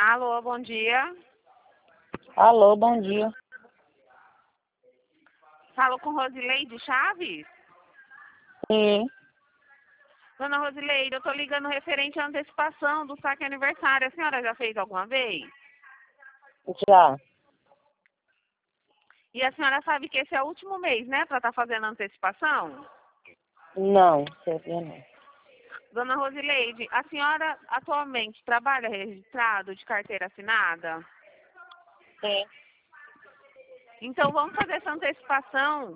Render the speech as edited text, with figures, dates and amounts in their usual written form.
Alô, bom dia. Alô, bom dia. Falo com Rosileide Chaves? Sim, Dona Rosileide, eu tô ligando referente à antecipação do saque aniversário. A senhora já fez alguma vez? já. E a senhora sabe que esse é o último mês, né, para estar fazendo a antecipação? Não, sabia não. Dona Rosileide, a senhora atualmente trabalha registrado de carteira assinada? Sim. Então vamos fazer essa antecipação